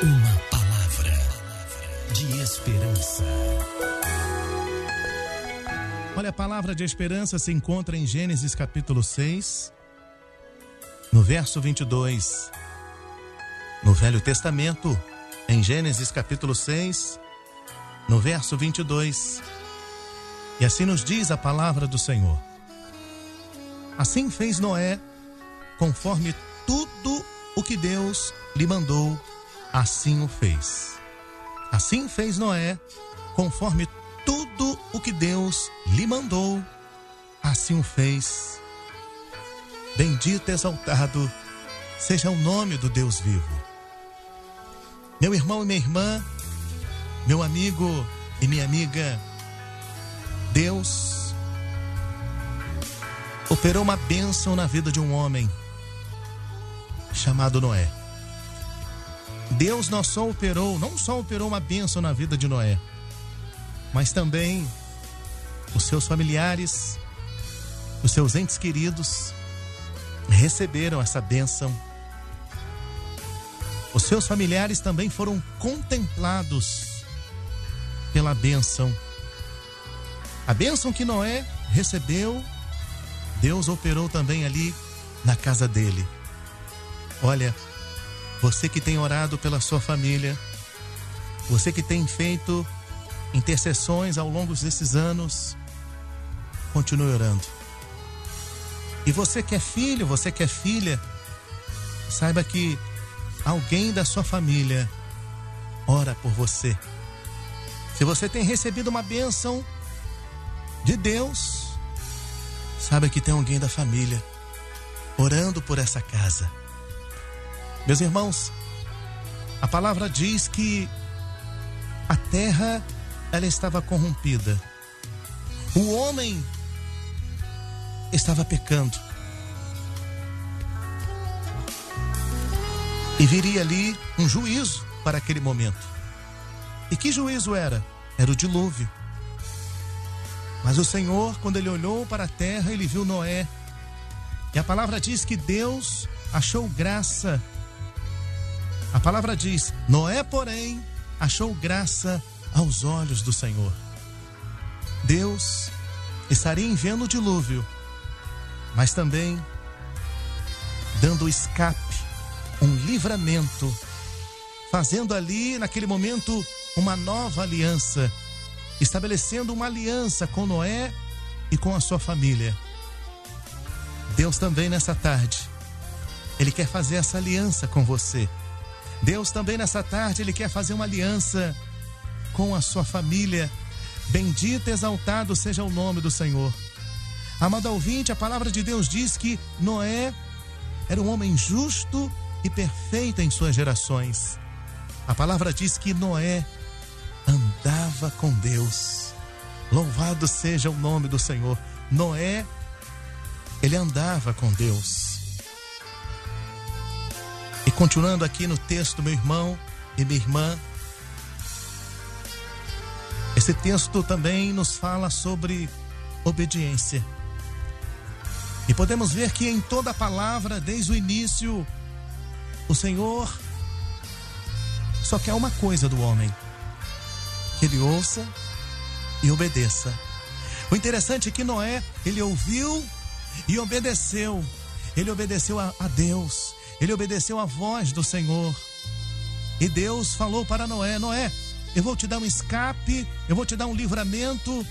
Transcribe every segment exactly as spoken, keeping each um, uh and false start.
Uma palavra de esperança. Olha, a palavra de esperança se encontra em Gênesis capítulo seis, no verso vinte e dois. No Velho Testamento, em Gênesis capítulo seis, no verso vinte e dois. E assim nos diz a palavra do Senhor. Assim fez Noé, conforme tudo o que Deus lhe mandou, assim o fez. Assim fez Noé, conforme tudo o que Deus lhe mandou, assim o fez. Bendito e exaltado seja o nome do Deus vivo. Meu irmão e minha irmã, meu amigo e minha amiga, Deus operou uma bênção na vida de um homem chamado Noé. Deus não só operou, não só operou uma bênção na vida de Noé, mas também os seus familiares, os seus entes queridos receberam essa bênção. Os seus familiares também foram contemplados pela bênção. A bênção que Noé recebeu, Deus operou também ali na casa dele. Olha, você que tem orado pela sua família, você que tem feito intercessões ao longo desses anos, continue orando. E você que é filho, você que é filha, saiba que alguém da sua família ora por você. Se você tem recebido uma bênção de Deus, saiba que tem alguém da família orando por essa casa. Meus irmãos, a palavra diz que a terra, ela estava corrompida. O homem estava pecando. E viria ali um juízo para aquele momento. E que juízo era? Era o dilúvio. Mas o Senhor, quando ele olhou para a terra, ele viu Noé. E a palavra diz que Deus achou graça. A palavra diz: Noé, porém, achou graça aos olhos do Senhor. Deus estaria enviando o dilúvio, mas também dando escape, um livramento, fazendo ali, naquele momento, uma nova aliança, estabelecendo uma aliança com Noé e com a sua família. Deus também nessa tarde, ele quer fazer essa aliança com você. Deus também nessa tarde, ele quer fazer uma aliança com a sua família. Bendito e exaltado seja o nome do Senhor. Amado ouvinte, a palavra de Deus diz que Noé era um homem justo e perfeito em suas gerações. A palavra diz que Noé andava com Deus. Louvado seja o nome do Senhor. Noé, ele andava com Deus. E continuando aqui no texto, meu irmão e minha irmã, esse texto também nos fala sobre obediência. E podemos ver que em toda a palavra, desde o início, o Senhor só quer uma coisa do homem: que ele ouça e obedeça. O interessante é que Noé, ele ouviu e obedeceu. Ele obedeceu a, a Deus. Ele obedeceu a voz do Senhor. E Deus falou para Noé: Noé, eu vou te dar um escape, eu vou te dar um livramento.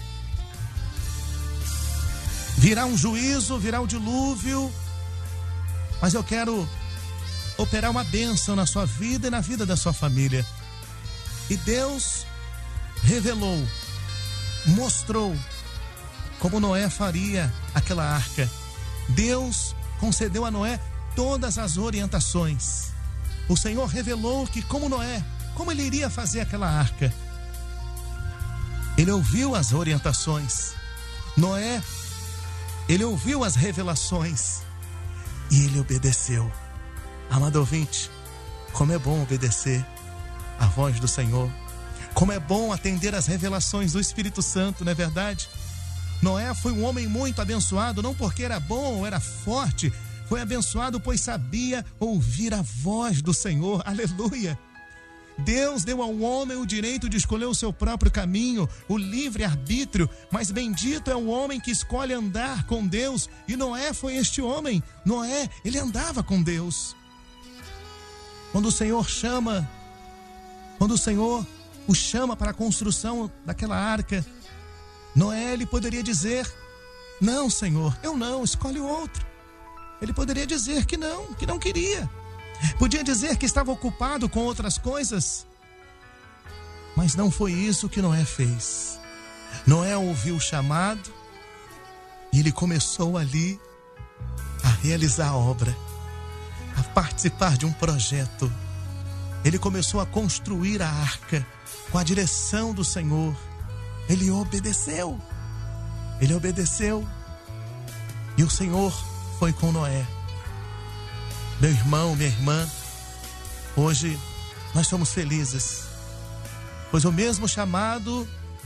Virá um juízo, virá um dilúvio, mas eu quero operar uma bênção na sua vida e na vida da sua família. E Deus revelou, mostrou como Noé faria aquela arca. Deus concedeu a Noé todas as orientações. O Senhor revelou que como Noé, como ele iria fazer aquela arca. Ele ouviu as orientações. Noé, ele ouviu as revelações e ele obedeceu. Amado ouvinte, como é bom obedecer a voz do Senhor. Como é bom atender às revelações do Espírito Santo, não é verdade? Noé foi um homem muito abençoado, não porque era bom ou era forte. Foi abençoado pois sabia ouvir a voz do Senhor. Aleluia! Deus deu ao homem o direito de escolher o seu próprio caminho, o livre-arbítrio, mas bendito é o homem que escolhe andar com Deus, e Noé foi este homem. Noé, ele andava com Deus. Quando o Senhor chama, quando o Senhor o chama para a construção daquela arca, Noé, ele poderia dizer: não, Senhor, eu não, escolhe o outro. Ele poderia dizer que não, que não queria. Podia dizer que estava ocupado com outras coisas. Mas não foi isso que Noé fez. Noé ouviu o chamado e ele começou ali a realizar a obra, a participar de um projeto. Ele começou a construir a arca com a direção do Senhor. Ele obedeceu. Ele obedeceu. E o Senhor foi com Noé. Meu irmão, minha irmã, hoje nós somos felizes, pois o mesmo chamado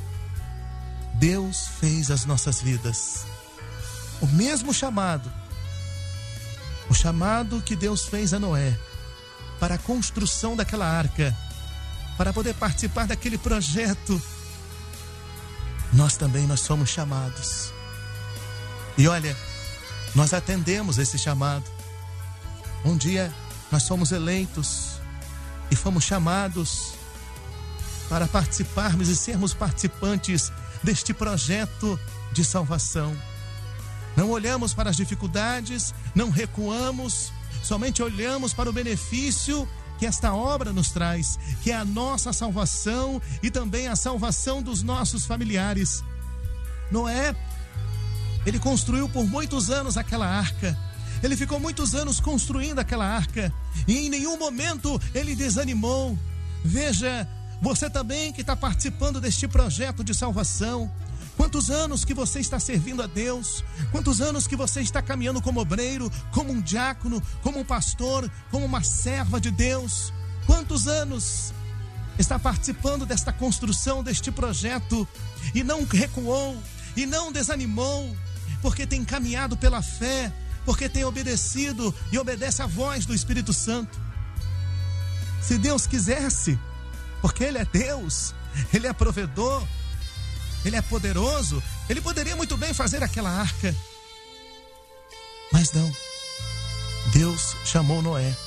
Deus fez às nossas vidas. O mesmo chamado, o chamado que Deus fez a Noé para a construção daquela arca, para poder participar daquele projeto, nós também nós somos chamados. E olha, nós atendemos esse chamado. Um dia nós fomos eleitos e fomos chamados para participarmos e sermos participantes deste projeto de salvação. Não olhamos para as dificuldades, não recuamos, somente olhamos para o benefício que esta obra nos traz, que é a nossa salvação e também a salvação dos nossos familiares. Noé, ele construiu por muitos anos aquela arca. Ele ficou muitos anos construindo aquela arca e em nenhum momento ele desanimou. Veja, você também que está participando deste projeto de salvação, quantos anos que você está servindo a Deus, quantos anos que você está caminhando como obreiro, como um diácono, como um pastor, como uma serva de Deus, quantos anos está participando desta construção, deste projeto, e não recuou, e não desanimou, porque tem caminhado pela fé, porque tem obedecido e obedece à voz do Espírito Santo. Se Deus quisesse, porque Ele é Deus, Ele é provedor, Ele é poderoso, Ele poderia muito bem fazer aquela arca. Mas não, Deus chamou Noé.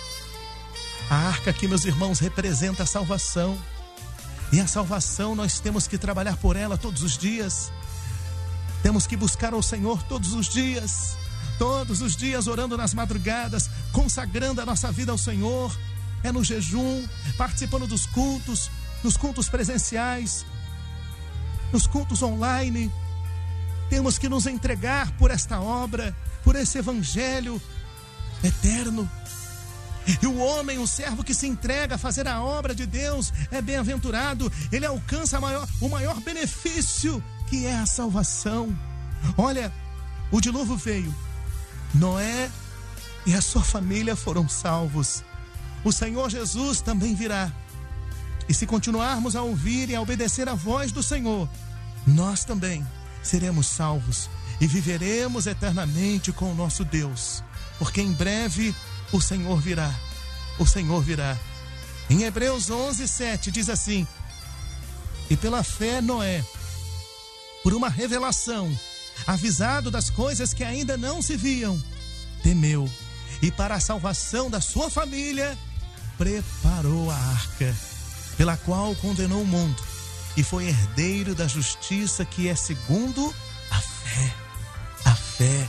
A arca aqui, meus irmãos, representa a salvação. E a salvação nós temos que trabalhar por ela todos os dias. Temos que buscar ao Senhor todos os dias. Todos os dias orando nas madrugadas, consagrando a nossa vida ao Senhor. É no jejum, participando dos cultos, nos cultos presenciais, nos cultos online. Temos que nos entregar por esta obra, por esse evangelho eterno. E o homem, o servo que se entrega a fazer a obra de Deus é bem-aventurado. Ele alcança a maior, o maior benefício, que é a salvação. Olha, o dilúvio veio. Noé e a sua família foram salvos. O Senhor Jesus também virá. E se continuarmos a ouvir e a obedecer a voz do Senhor, nós também seremos salvos e viveremos eternamente com o nosso Deus. Porque em breve o Senhor virá. O Senhor virá. Em Hebreus onze, sete diz assim: e pela fé Noé, por uma revelação, avisado das coisas que ainda não se viam, temeu, e para a salvação da sua família preparou a arca, pela qual condenou o mundo e foi herdeiro da justiça, que é segundo a fé. A fé.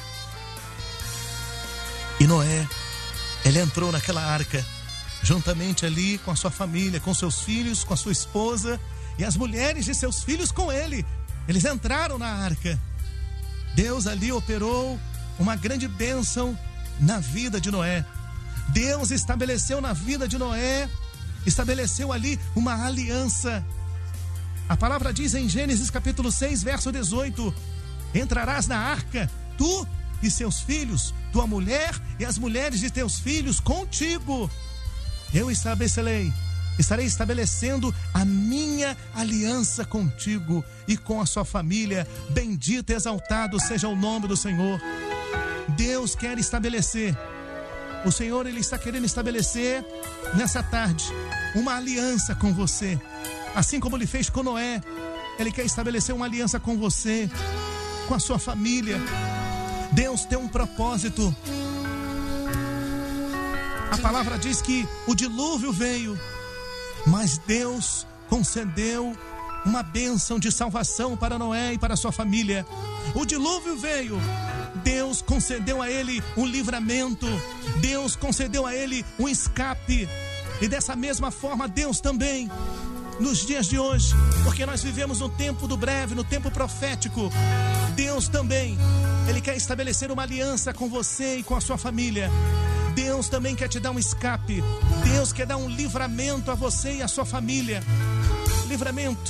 E Noé, ele entrou naquela arca, juntamente ali com a sua família, com seus filhos, com a sua esposa e as mulheres de seus filhos com ele. Eles entraram na arca. Deus ali operou uma grande bênção na vida de Noé. Deus estabeleceu na vida de Noé, estabeleceu ali uma aliança. A palavra diz em Gênesis capítulo seis, verso dezoito: entrarás na arca, tu e seus filhos, tua mulher e as mulheres de teus filhos contigo. Eu estabelecerei, estarei estabelecendo a minha aliança contigo e com a sua família. Bendito e exaltado seja o nome do Senhor. Deus quer estabelecer O Senhor, Ele está querendo estabelecer nessa tarde uma aliança com você. Assim como Ele fez com Noé, Ele quer estabelecer uma aliança com você, com a sua família. Deus tem um propósito. A palavra diz que o dilúvio veio, mas Deus concedeu uma bênção de salvação para Noé e para a sua família. O dilúvio veio, Deus concedeu a ele um livramento, Deus concedeu a ele um escape. E dessa mesma forma Deus também, nos dias de hoje, porque nós vivemos no tempo do breve, no tempo profético, Deus também, Ele quer estabelecer uma aliança com você e com a sua família. Deus também quer te dar um escape. Deus quer dar um livramento a você e a sua família. Livramento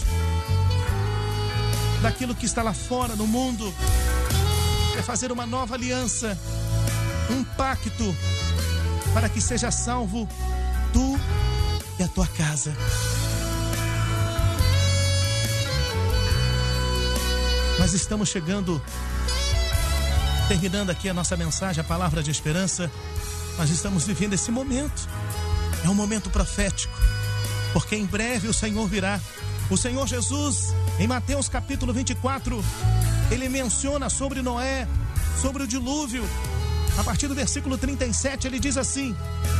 daquilo que está lá fora no mundo. Quer fazer uma nova aliança, um pacto, para que seja salvo tu e a tua casa. Nós estamos chegando, terminando aqui a nossa mensagem, a palavra de esperança. Nós estamos vivendo esse momento. É um momento profético, porque em breve o Senhor virá. O Senhor Jesus, em Mateus capítulo vinte e quatro, Ele menciona sobre Noé, sobre o dilúvio. A partir do versículo trinta e sete, Ele diz assim: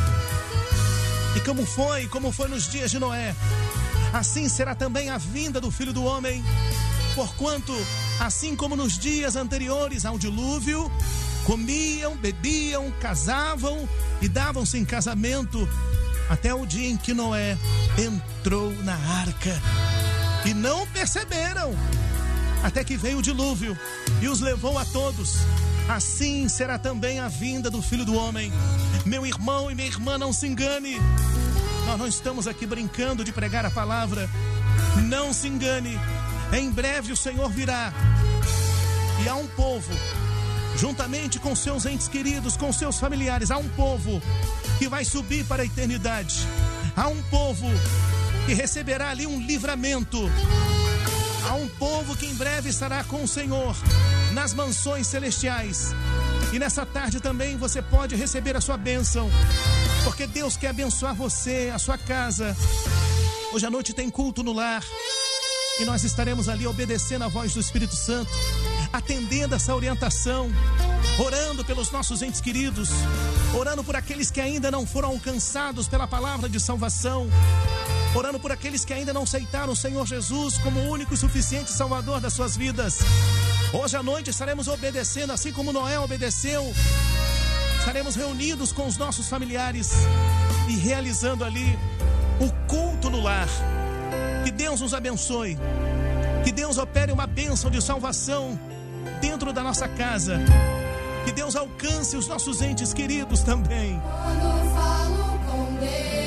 e como foi, como foi nos dias de Noé, assim será também a vinda do Filho do Homem. Porquanto, assim como nos dias anteriores ao dilúvio, comiam, bebiam, casavam e davam-se em casamento, até o dia em que Noé entrou na arca. E não perceberam, até que veio o dilúvio e os levou a todos. Assim será também a vinda do Filho do Homem. Meu irmão e minha irmã, não se engane. Nós não estamos aqui brincando de pregar a palavra. Não se engane. Em breve o Senhor virá. E há um povo, juntamente com seus entes queridos, com seus familiares, há um povo que vai subir para a eternidade. Há um povo que receberá ali um livramento. Há um povo que em breve estará com o Senhor nas mansões celestiais. E nessa tarde também você pode receber a sua bênção, porque Deus quer abençoar você, a sua casa. Hoje à noite tem culto no lar, e nós estaremos ali obedecendo a voz do Espírito Santo, atendendo essa orientação, orando pelos nossos entes queridos, orando por aqueles que ainda não foram alcançados pela palavra de salvação, orando por aqueles que ainda não aceitaram o Senhor Jesus como o único e suficiente Salvador das suas vidas. Hoje à noite estaremos obedecendo, assim como Noé obedeceu. Estaremos reunidos com os nossos familiares e realizando ali o culto no lar. Que Deus nos abençoe, que Deus opere uma bênção de salvação dentro da nossa casa, que Deus alcance os nossos entes queridos também. Quando falo com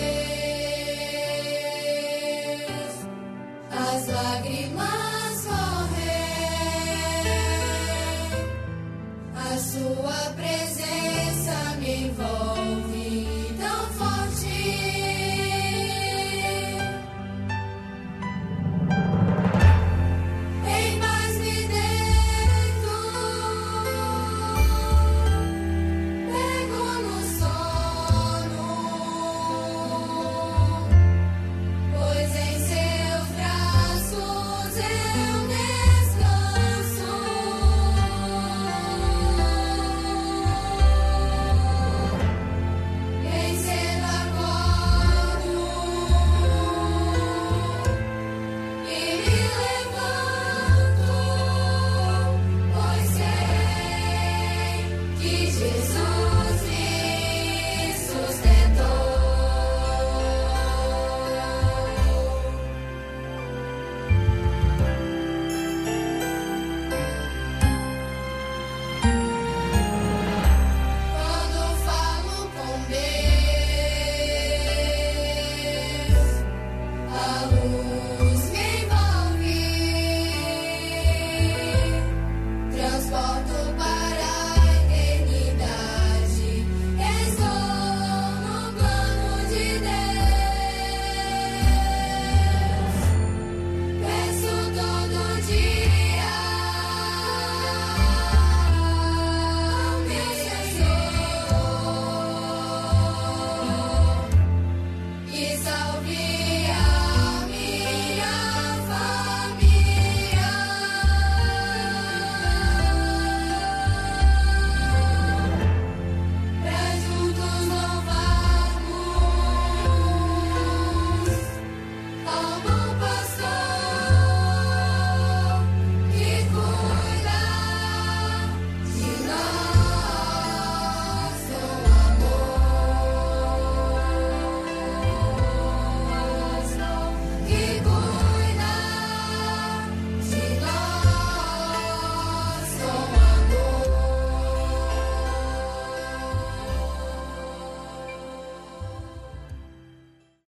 Deus, as lágrimas correm, a sua presença